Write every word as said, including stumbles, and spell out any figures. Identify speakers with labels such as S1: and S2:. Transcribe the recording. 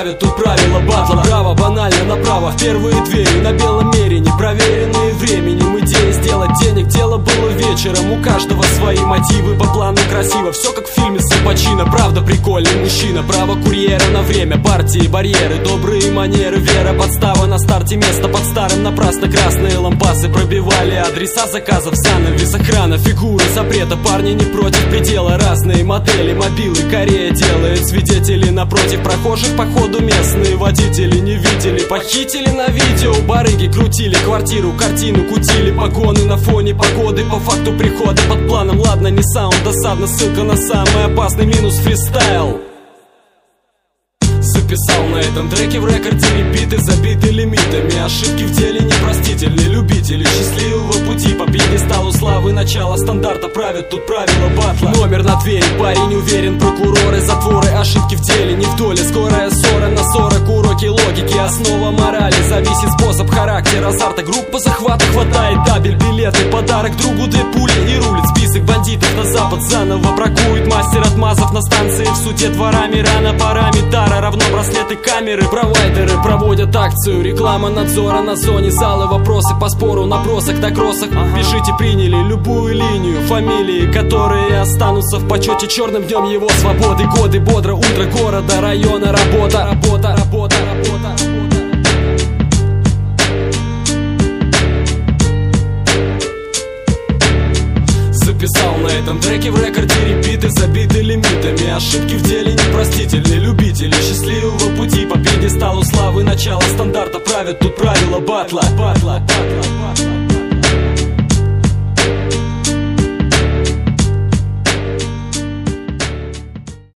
S1: правят тут правила батла. Право банально направо, в первые двери, на белом мерине, проверенные временем. Идея сделать денег, дело было вечером. У каждого свои мотивы, по плану красиво. Все как в фильме с Аль Пачино. Правда прикольный мужчина, право курьера на время. Партии, барьеры, добрые манеры, вера, подстава на старте, место под старым. Напрасно красные лампасы пробивали адреса заказов, занавес, охрана, фигуры запрета. Парни не против предела, разные модели, мобилы, Корея делает свидетели напротив прохожих, походу местные водители не видели. Похитили на видео, барыги крутили квартиру, картину кутили, погоны на фоне погоды, по факту прихода под планом. Ладно, не саунд, досадно, ссылка на самый опасный минус фристайл. Записал на этом треке в рекорде репиты, забиты лимитами. Ошибки в деле непростительны. Любители счастливого пути по пьедесталу славы. Начало стандарта правят тут правила батла. Номер на двери, парень уверен, прокуроры, затворы. Ошибки в деле не в доле, скорая ссора на сорок. Уроки логики, основа морали. Зависит способ характера, азарта. Группа захвата, хватает табель, билеты, подарок другу, две пули и рулит. Список бандитов на запад заново бракует. Мастер отмазов на станции, в суде дворами. Рано пора, митара равно браслеты, камеры. Провайдеры проводят акцию, реклама надзора на зоне. Залы, вопросы по спору, набросок на кроссах. Ага. Пишите, приняли любую линию, фамилии, которые останутся в почете. Черным днем его свободы, годы, бодро, утро города, района, работа, работа, работа, работа, работа. Записал на этом треке в рекорде репиты, забиты лимитами. Ошибки в деле непростительны. Любители счастливого пути по пьедесталу славы. Начало стандарта правят тут правила батла, батла, батла, батла.